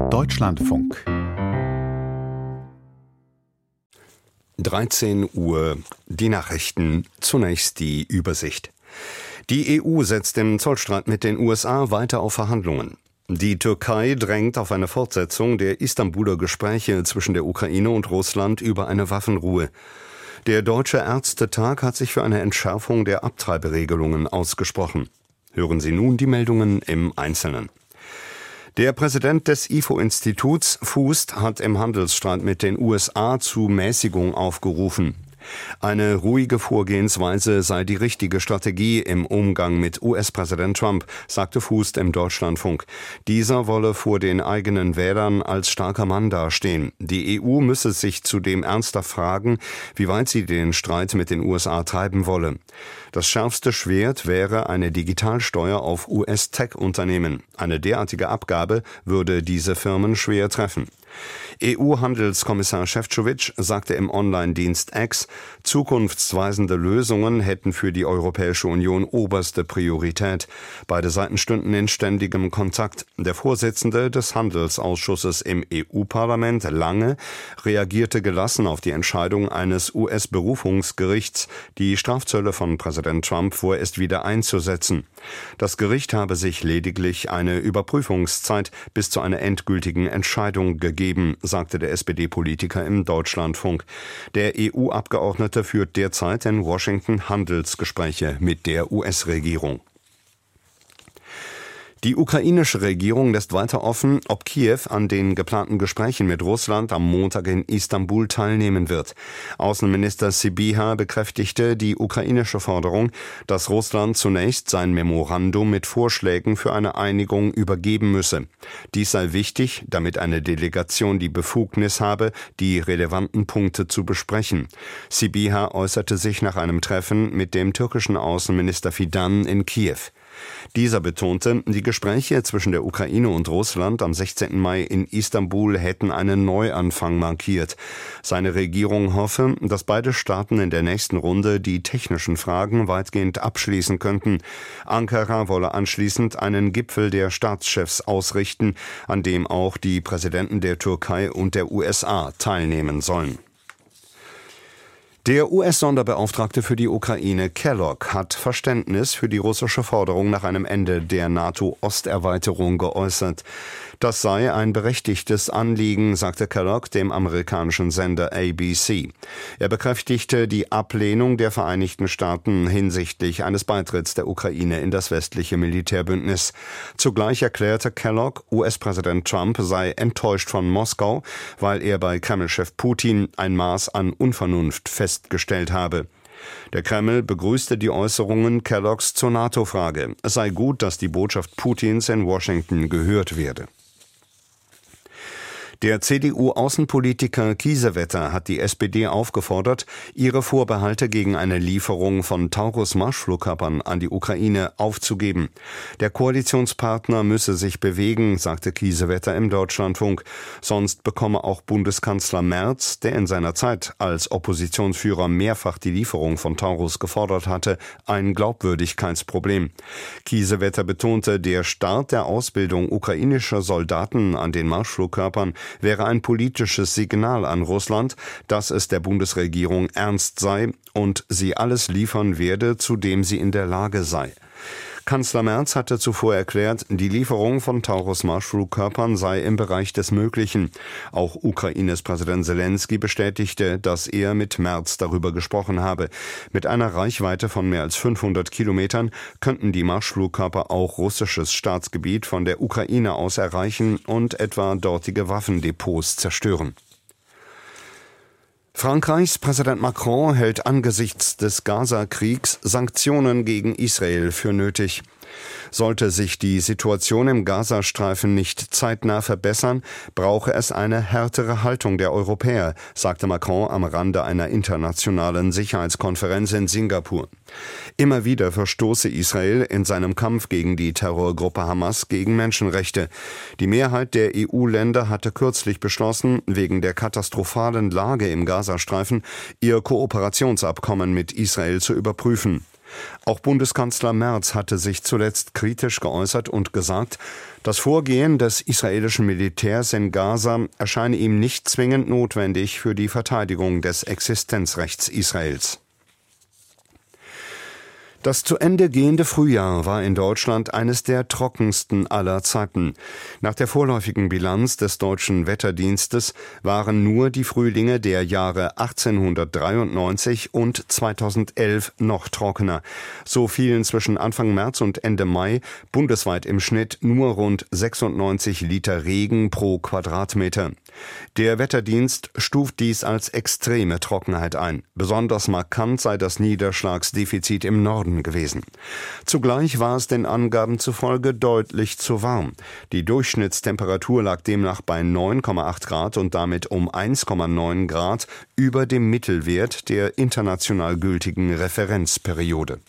Deutschlandfunk 13 Uhr, die Nachrichten, zunächst die Übersicht. Die EU setzt im Zollstreit mit den USA weiter auf Verhandlungen. Die Türkei drängt auf eine Fortsetzung der Istanbuler Gespräche zwischen der Ukraine und Russland über eine Waffenruhe. Der Deutsche Ärztetag hat sich für eine Entschärfung der Abtreiberegelungen ausgesprochen. Hören Sie nun die Meldungen im Einzelnen. Der Präsident des IFO-Instituts, Fuest, hat im Handelsstreit mit den USA zu Mäßigung aufgerufen. Eine ruhige Vorgehensweise sei die richtige Strategie im Umgang mit US-Präsident Trump, sagte Fuest im Deutschlandfunk. Dieser wolle vor den eigenen Wählern als starker Mann dastehen. Die EU müsse sich zudem ernsthaft fragen, wie weit sie den Streit mit den USA treiben wolle. Das schärfste Schwert wäre eine Digitalsteuer auf US-Tech-Unternehmen. Eine derartige Abgabe würde diese Firmen schwer treffen. EU-Handelskommissar Šefčovič sagte im Online-Dienst X, zukunftsweisende Lösungen hätten für die Europäische Union oberste Priorität. Beide Seiten stünden in ständigem Kontakt. Der Vorsitzende des Handelsausschusses im EU-Parlament, Lange, reagierte gelassen auf die Entscheidung eines US-Berufungsgerichts, die Strafzölle von Präsident Trump vorerst wieder einzusetzen. Das Gericht habe sich lediglich eine Überprüfungszeit bis zu einer endgültigen Entscheidung gegeben, sagte der SPD-Politiker im Deutschlandfunk. Der EU-Abgeordnete führt derzeit in Washington Handelsgespräche mit der US-Regierung. Die ukrainische Regierung lässt weiter offen, ob Kiew an den geplanten Gesprächen mit Russland am Montag in Istanbul teilnehmen wird. Außenminister Sybiha bekräftigte die ukrainische Forderung, dass Russland zunächst sein Memorandum mit Vorschlägen für eine Einigung übergeben müsse. Dies sei wichtig, damit eine Delegation die Befugnis habe, die relevanten Punkte zu besprechen. Sybiha äußerte sich nach einem Treffen mit dem türkischen Außenminister Fidan in Kiew. Dieser betonte, die Gespräche zwischen der Ukraine und Russland am 16. Mai in Istanbul hätten einen Neuanfang markiert. Seine Regierung hoffe, dass beide Staaten in der nächsten Runde die technischen Fragen weitgehend abschließen könnten. Ankara wolle anschließend einen Gipfel der Staatschefs ausrichten, an dem auch die Präsidenten der Türkei und der USA teilnehmen sollen. Der US-Sonderbeauftragte für die Ukraine, Kellogg, hat Verständnis für die russische Forderung nach einem Ende der NATO-Osterweiterung geäußert. Das sei ein berechtigtes Anliegen, sagte Kellogg dem amerikanischen Sender ABC. Er bekräftigte die Ablehnung der Vereinigten Staaten hinsichtlich eines Beitritts der Ukraine in das westliche Militärbündnis. Zugleich erklärte Kellogg, US-Präsident Trump sei enttäuscht von Moskau, weil er bei Kreml-Chef Putin ein Maß an Unvernunft festgestellt habe. Der Kreml begrüßte die Äußerungen Kelloggs zur NATO-Frage. Es sei gut, dass die Botschaft Putins in Washington gehört werde. Der CDU-Außenpolitiker Kiesewetter hat die SPD aufgefordert, ihre Vorbehalte gegen eine Lieferung von Taurus-Marschflugkörpern an die Ukraine aufzugeben. Der Koalitionspartner müsse sich bewegen, sagte Kiesewetter im Deutschlandfunk. Sonst bekomme auch Bundeskanzler Merz, der in seiner Zeit als Oppositionsführer mehrfach die Lieferung von Taurus gefordert hatte, ein Glaubwürdigkeitsproblem. Kiesewetter betonte, der Start der Ausbildung ukrainischer Soldaten an den Marschflugkörpern wäre ein politisches Signal an Russland, dass es der Bundesregierung ernst sei und sie alles liefern werde, zu dem sie in der Lage sei. Kanzler Merz hatte zuvor erklärt, die Lieferung von Taurus-Marschflugkörpern sei im Bereich des Möglichen. Auch Ukraines Präsident Selenskyj bestätigte, dass er mit Merz darüber gesprochen habe. Mit einer Reichweite von mehr als 500 Kilometern könnten die Marschflugkörper auch russisches Staatsgebiet von der Ukraine aus erreichen und etwa dortige Waffendepots zerstören. Frankreichs Präsident Macron hält angesichts des Gaza-Kriegs Sanktionen gegen Israel für nötig. Sollte sich die Situation im Gazastreifen nicht zeitnah verbessern, brauche es eine härtere Haltung der Europäer, sagte Macron am Rande einer internationalen Sicherheitskonferenz in Singapur. Immer wieder verstoße Israel in seinem Kampf gegen die Terrorgruppe Hamas gegen Menschenrechte. Die Mehrheit der EU-Länder hatte kürzlich beschlossen, wegen der katastrophalen Lage im Gazastreifen ihr Kooperationsabkommen mit Israel zu überprüfen. Auch Bundeskanzler Merz hatte sich zuletzt kritisch geäußert und gesagt, das Vorgehen des israelischen Militärs in Gaza erscheine ihm nicht zwingend notwendig für die Verteidigung des Existenzrechts Israels. Das zu Ende gehende Frühjahr war in Deutschland eines der trockensten aller Zeiten. Nach der vorläufigen Bilanz des Deutschen Wetterdienstes waren nur die Frühlinge der Jahre 1893 und 2011 noch trockener. So fielen zwischen Anfang März und Ende Mai bundesweit im Schnitt nur rund 96 Liter Regen pro Quadratmeter. Der Wetterdienst stuft dies als extreme Trockenheit ein. Besonders markant sei das Niederschlagsdefizit im Norden gewesen. Zugleich war es den Angaben zufolge deutlich zu warm. Die Durchschnittstemperatur lag demnach bei 9,8 Grad und damit um 1,9 Grad über dem Mittelwert der international gültigen Referenzperiode.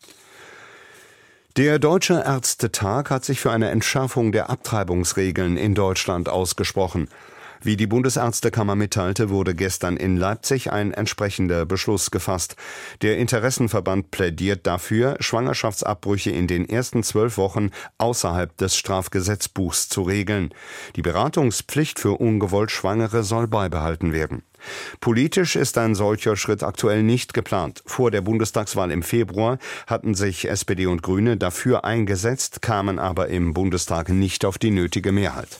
Der Deutsche Ärztetag hat sich für eine Entschärfung der Abtreibungsregeln in Deutschland ausgesprochen. Wie die Bundesärztekammer mitteilte, wurde gestern in Leipzig ein entsprechender Beschluss gefasst. Der Interessenverband plädiert dafür, Schwangerschaftsabbrüche in den ersten 12 Wochen außerhalb des Strafgesetzbuchs zu regeln. Die Beratungspflicht für ungewollt Schwangere soll beibehalten werden. Politisch ist ein solcher Schritt aktuell nicht geplant. Vor der Bundestagswahl im Februar hatten sich SPD und Grüne dafür eingesetzt, kamen aber im Bundestag nicht auf die nötige Mehrheit.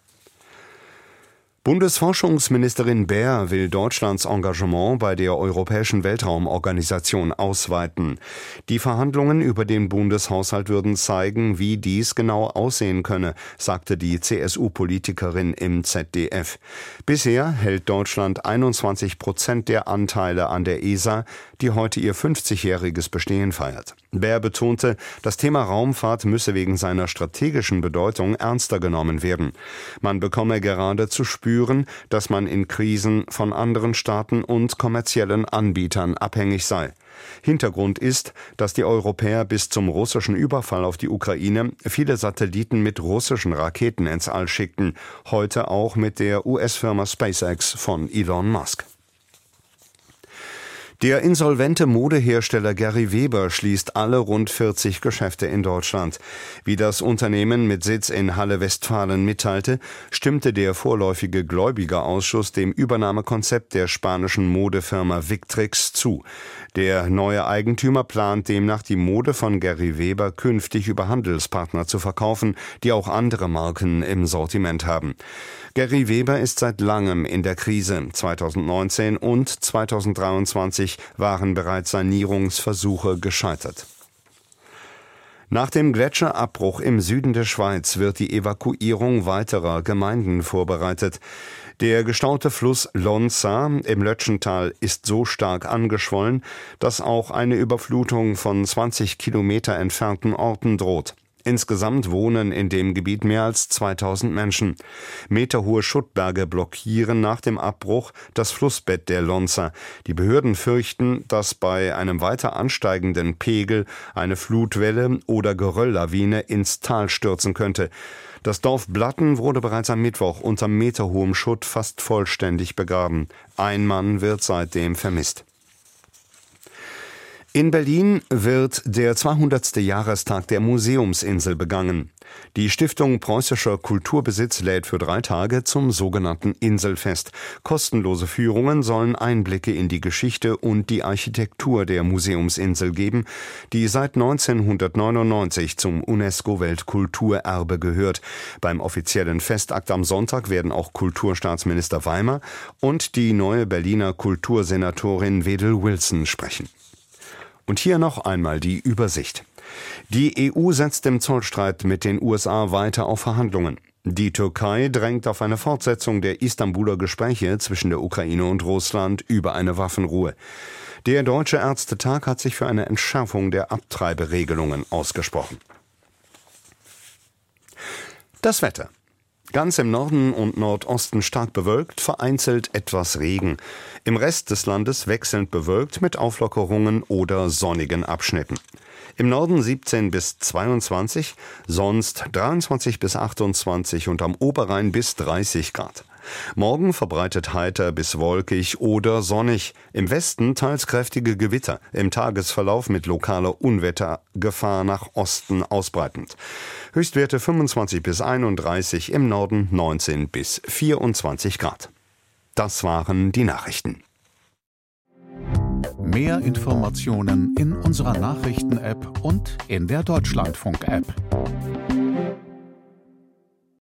Bundesforschungsministerin Baer will Deutschlands Engagement bei der Europäischen Weltraumorganisation ausweiten. Die Verhandlungen über den Bundeshaushalt würden zeigen, wie dies genau aussehen könne, sagte die CSU-Politikerin im ZDF. Bisher hält Deutschland 21% der Anteile an der ESA, die heute ihr 50-jähriges Bestehen feiert. Baer betonte, das Thema Raumfahrt müsse wegen seiner strategischen Bedeutung ernster genommen werden. Man bekomme gerade zu spüren, dass man in Krisen von anderen Staaten und kommerziellen Anbietern abhängig sei. Hintergrund ist, dass die Europäer bis zum russischen Überfall auf die Ukraine viele Satelliten mit russischen Raketen ins All schickten, heute auch mit der US-Firma SpaceX von Elon Musk. Der insolvente Modehersteller Gary Weber schließt alle rund 40 Geschäfte in Deutschland. Wie das Unternehmen mit Sitz in Halle-Westfalen mitteilte, stimmte der vorläufige Gläubigerausschuss dem Übernahmekonzept der spanischen Modefirma Victrix zu. Der neue Eigentümer plant demnach, die Mode von Gary Weber künftig über Handelspartner zu verkaufen, die auch andere Marken im Sortiment haben. Gary Weber ist seit langem in der Krise. 2019 und 2023 waren bereits Sanierungsversuche gescheitert. Nach dem Gletscherabbruch im Süden der Schweiz wird die Evakuierung weiterer Gemeinden vorbereitet. Der gestaute Fluss Lonza im Lötschental ist so stark angeschwollen, dass auch eine Überflutung von 20 Kilometer entfernten Orten droht. Insgesamt wohnen in dem Gebiet mehr als 2000 Menschen. Meterhohe Schuttberge blockieren nach dem Abbruch das Flussbett der Lonza. Die Behörden fürchten, dass bei einem weiter ansteigenden Pegel eine Flutwelle oder Gerölllawine ins Tal stürzen könnte. Das Dorf Blatten wurde bereits am Mittwoch unter meterhohem Schutt fast vollständig begraben. Ein Mann wird seitdem vermisst. In Berlin wird der 200. Jahrestag der Museumsinsel begangen. Die Stiftung Preußischer Kulturbesitz lädt für 3 Tage zum sogenannten Inselfest. Kostenlose Führungen sollen Einblicke in die Geschichte und die Architektur der Museumsinsel geben, die seit 1999 zum UNESCO-Weltkulturerbe gehört. Beim offiziellen Festakt am Sonntag werden auch Kulturstaatsminister Weimer und die neue Berliner Kultursenatorin Wedel Wilson sprechen. Und hier noch einmal die Übersicht. Die EU setzt im Zollstreit mit den USA weiter auf Verhandlungen. Die Türkei drängt auf eine Fortsetzung der Istanbuler Gespräche zwischen der Ukraine und Russland über eine Waffenruhe. Der Deutsche Ärztetag hat sich für eine Entschärfung der Abtreiberegelungen ausgesprochen. Das Wetter. Ganz im Norden und Nordosten stark bewölkt, vereinzelt etwas Regen. Im Rest des Landes wechselnd bewölkt mit Auflockerungen oder sonnigen Abschnitten. Im Norden 17 bis 22, sonst 23 bis 28 und am Oberrhein bis 30 Grad. Morgen verbreitet heiter bis wolkig oder sonnig. Im Westen teils kräftige Gewitter. Im Tagesverlauf mit lokaler Unwettergefahr nach Osten ausbreitend. Höchstwerte 25 bis 31, im Norden 19 bis 24 Grad. Das waren die Nachrichten. Mehr Informationen in unserer Nachrichten-App und in der Deutschlandfunk-App.